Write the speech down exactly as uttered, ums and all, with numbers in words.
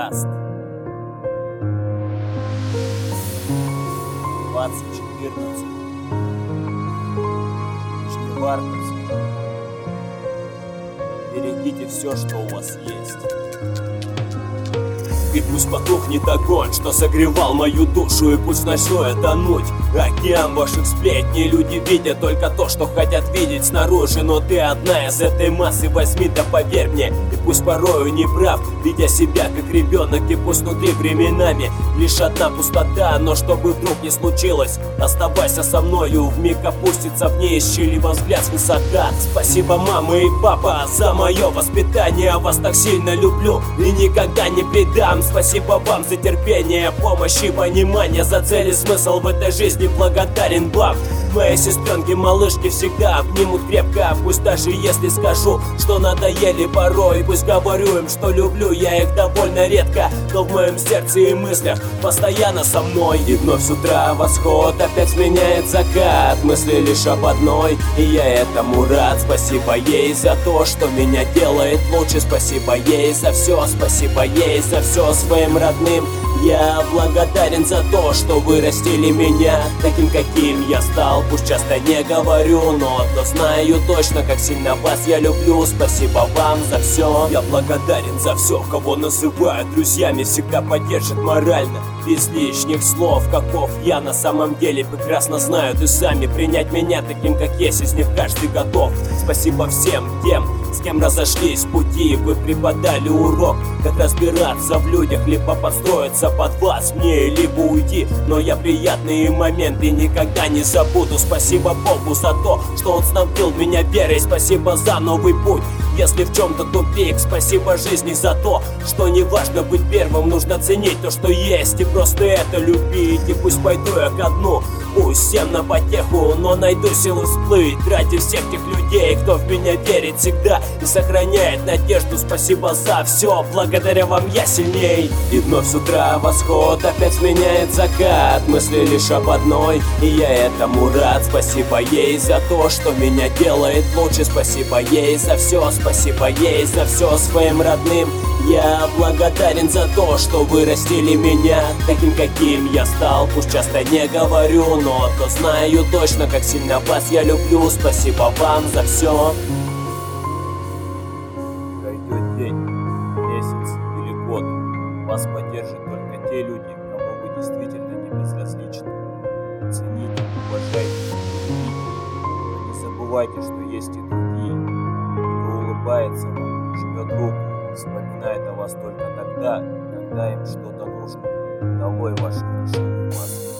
подкаст. двадцать четырнадцать. Нижневартовск. Берегите все, что у вас есть. И пусть потухнет огонь, что согревал мою душу, и пусть ночное тонуть океан ваших сплетней. Люди видят только то, что хотят видеть снаружи, но ты одна из этой массы, возьми да поверь мне. И пусть порою не прав, видя себя как ребенок, и пусть внутри временами лишь одна пустота, но чтобы вдруг не случилось, оставайся со мною, вмиг опустится в ней счастливый взгляд свысока. Спасибо, мама и папа, за мое воспитание, вас так сильно люблю и никогда не предам. Спасибо вам за терпение, помощь и понимание, за цель и смысл в этой жизни благодарен вам. Мои сестренки, малышки всегда обнимут крепко, пусть даже если скажу, что надоели порой, пусть говорю им, что люблю я их довольно редко, но в моем сердце и мыслях постоянно со мной. И вновь с утра восход опять сменяет закат, мысли лишь об одной, и я этому рад. Спасибо ей за то, что меня делает лучше, спасибо ей за все, спасибо ей за все своим родным. Я благодарен за то, что вырастили меня таким, каким я стал. Пусть часто не говорю, но одно знаю точно, как сильно вас я люблю. Спасибо вам за все. Я благодарен за все, кого называют друзьями, всегда поддержат морально, без лишних слов. Каков я на самом деле прекрасно знают и сами. Принять меня таким, как есть, из них каждый готов. Спасибо всем тем, с кем разошлись пути. Вы преподали урок, как разбираться в людях, либо подстроиться под вас мне, либо уйти. Но я приятные моменты никогда не забуду. Спасибо Богу за то, что Он снабдил меня верой. Спасибо за новый путь, если в чем-то тупик. Спасибо жизни за то, что не важно быть первым, нужно ценить то, что есть, и просто это любить. И пусть пойду я ко дну, пусть всем на потеху, но найду силы всплыть ради всех тех людей, кто в меня верит всегда и сохраняет надежду. Спасибо за все, благодаря вам я сильней. И вновь с утра восход опять сменяет закат, мысли лишь об одной, и я этому рад. Спасибо ей за то, что меня делает лучше, спасибо ей за все, спасибо ей за все своим родным. Я благодарен за то, что вырастили меня таким, каким я стал. Пусть часто не говорю, но то знаю точно, как сильно вас я люблю. Спасибо вам за все. Пройдет день, месяц или год, вас поддержат только те люди, кому вы действительно не безразличны. Цените, уважайте, любите, но не забывайте, что есть и другие, кто улыбается вам, жмет руку, вспоминает о вас только тогда, когда им что-то нужно. Долой ваши фальшивые маски.